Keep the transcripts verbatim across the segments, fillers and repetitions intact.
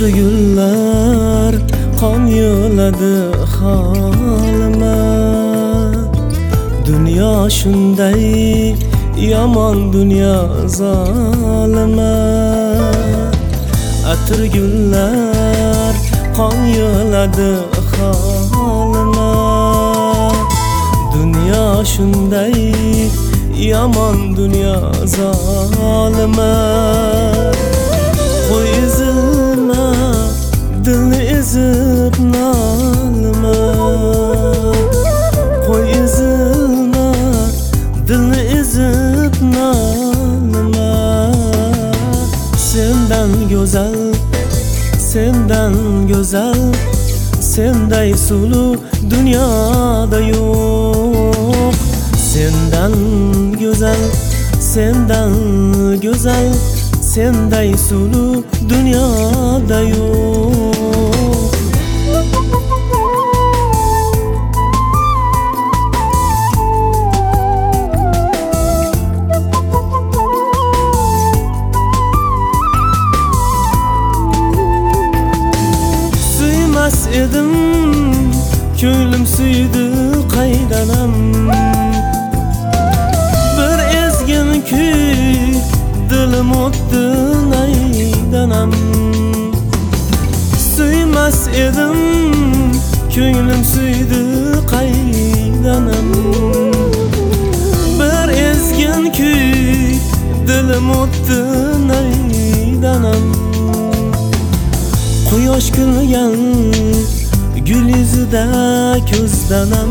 gullar qon yo'ladi holima. Dunyo shunday yomon, dunyo zolima. Atir gullar qon yo'ladi holima. Dunyo shunday yomon, dunyo zolima. Qo'y ezilma, dilni ezib nolima. Qo'y ezilma, dilni ezib nolima. Sendan go'zal, sendan go'zal, senday suluv dunyoda yo'q. Sendan go'zal, sendan go'zal, senday suluv dunyoda yo'q. Suymas edim, ko'nglim suydi qaydanam. Bir ezgin kuy dilim o'tdi naydanam. Suymas edim, ko'nglim suydi qaydanam. Bir ezgin kuy dilim o'tdi naydanam. Quyosh kulgan gul yuzida ko'zdanam.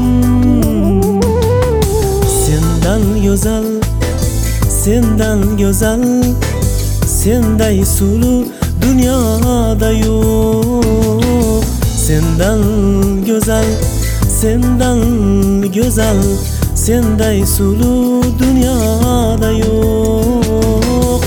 Sendan go'zal, sendan go'zal, senday suluv dunyoda yo'q. Sendan go'zal, sendan go'zal, senday suluv dunyoda yo'q.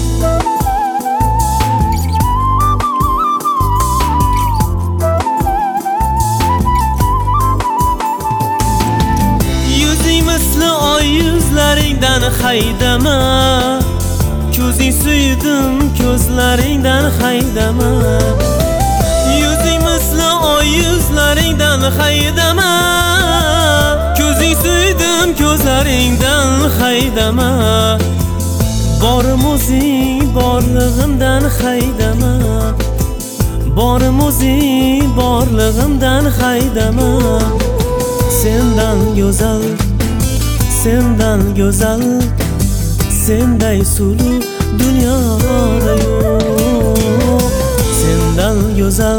Yuzing misli oy yuzlaringdan haydama. Ko'zing suydim ko'zlaringdan haydama. Yuzing misli oy yuzlaringdan haydama. Ko'zing suydim ko'zlaringdan haydama. Borim o'zing borlig'imdan haydama. Borim o'zing borlig'imdan haydama. Sendan go'zal, sendan go'zal, senday suluv dunyoda yo'q. Sendan go'zal,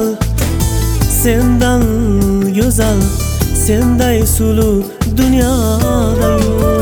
sendan go'zal, senday suluv dunyoda yo'q.